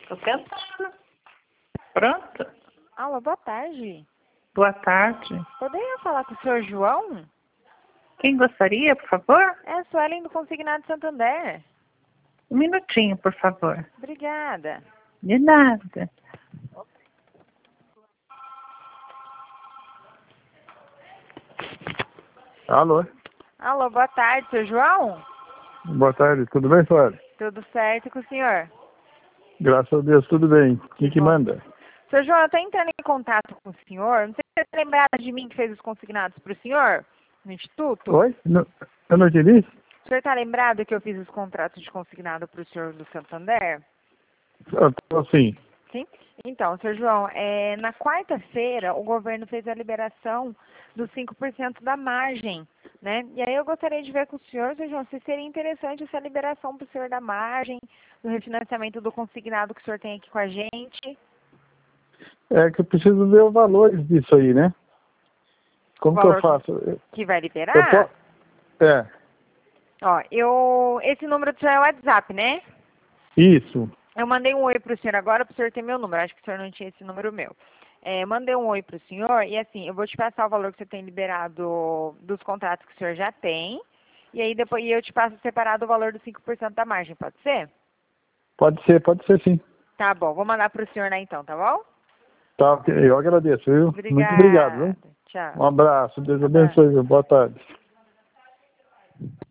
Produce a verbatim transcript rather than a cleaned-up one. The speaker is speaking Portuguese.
Tô pensando. Pronto? Alô, boa tarde. Boa tarde. Poderia falar com o senhor João? Quem gostaria, por favor? É a Suelen do Consignado Santander. Um minutinho, por favor. Obrigada. De nada. Alô? Alô, boa tarde, senhor João? Boa tarde, tudo bem, Sueli? Tudo certo com o senhor? Graças a Deus, tudo bem. Quem que bom. manda? Senhor João, eu estou entrando em contato com o senhor. Não sei se você está lembrado de mim que fez os consignados para o senhor no Instituto. Oi? Não, eu não te disse? O senhor está lembrado que eu fiz os contratos de consignado para o senhor do Santander? Eu tô assim. Sim? Então, senhor João, é, na quarta-feira o governo fez a liberação dos cinco por cento da margem, né? E aí eu gostaria de ver com o senhor, senhor João, se seria interessante essa liberação para o senhor da margem, do refinanciamento do consignado que o senhor tem aqui com a gente. É que eu preciso ver os valores disso aí, né? Como O que eu valor faço? Eu, que vai eu liberar? posso... É, Ó, eu... Esse número do senhor é o WhatsApp, né? isso. Eu mandei um oi para o senhor agora, para o senhor ter meu número. Acho que o senhor não tinha esse número meu. É, mandei um oi para o senhor e assim, eu vou te passar o valor que você tem liberado dos contratos que o senhor já tem. E aí depois eu te passo separado o valor dos cinco por cento da margem, pode ser? Pode ser, pode ser sim. Tá bom, vou mandar para o senhor lá então, tá bom? Tá, ok, eu agradeço, viu? Obrigada. Muito obrigado, viu? Tchau. Um abraço, Deus Abraço. abençoe, viu? Boa tarde.